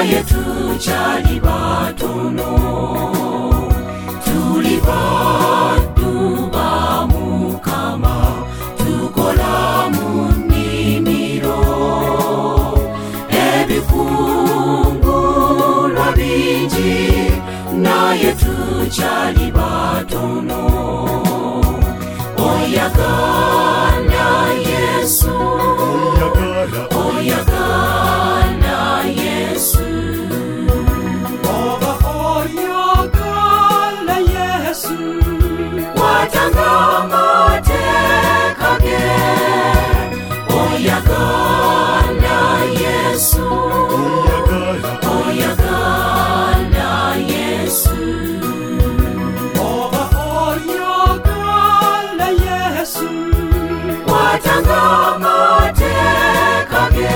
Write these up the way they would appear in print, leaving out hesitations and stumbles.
naye tukyali batono tuli baddu ba Mukama tukola mu nnimiro ebikungulwa bingi naye tukyali batono oyagala Yesu oyagala Yesu oba oyagala Yesu watanga amateeka ge oyagala Yesu oyagala Yesu oba oyagala Yesu watanga amateeka ge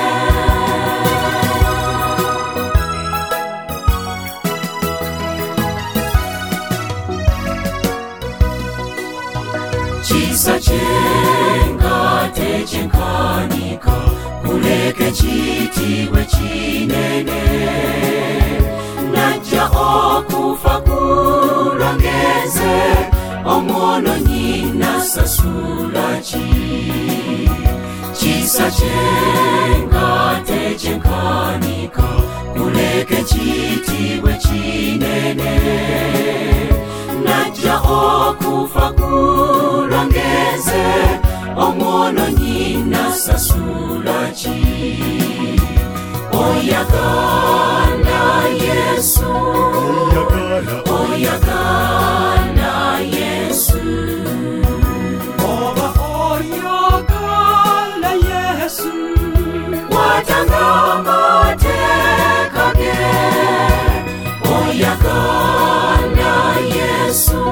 kisa kyenga tekyenkanika kuleka ekitiibwa kinene najja okufa kulwangenze omwononyi nasasula ki kisa kyenga tekyenkanika kuleka ekitiibwa kinene najja okufa kulwangenze omwononyi nasasula ki oyagala Yesu oyagala Yesu oba oyagala Yesu watanga amateeka ge oyagala Yesu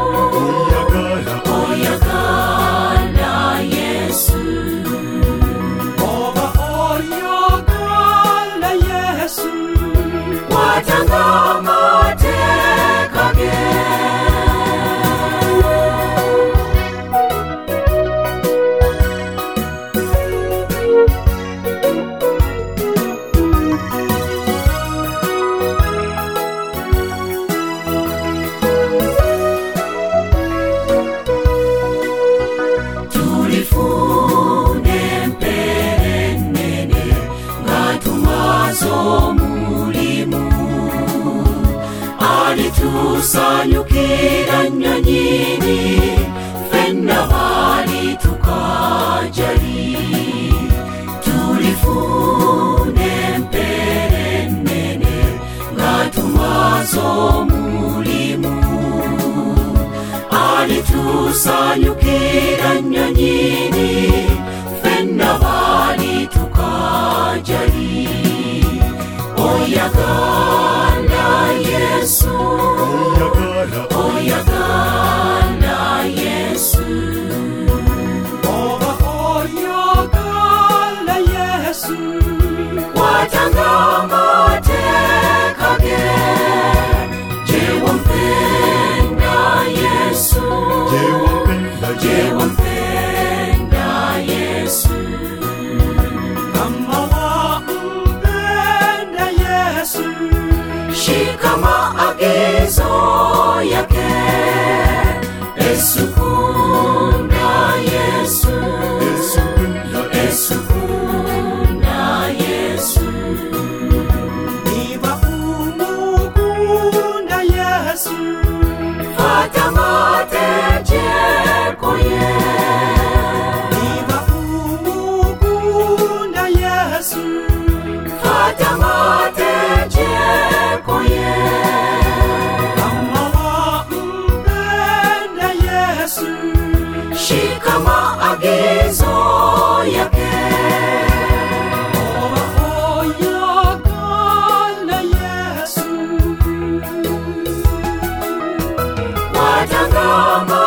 oyagala Yesu oba oyagala Yesu watanga amateeka ge tulifune empere ennene nga tumaze omulimu alitusanyukira nnyo nnyini ffenna baali tukajali tulifune empere ennene nga tumaze omulimu alitusanyukira nnyo nnyini ffenna baali tukajali oyagala Yesu oyagala Yesu oba oyagala Yesu watanga amateeka ge je wampenda Yesu je wampenda Yesu kama wampenda Yesu shika maagizo yake esukunda Yesu esukunda Yesu niba umukunda Yesu fata amategeko ye niba umukunda Yesu fata amategeko ye kama wampenda Yesu shika maagizo yake oba oyagala Yesu watanga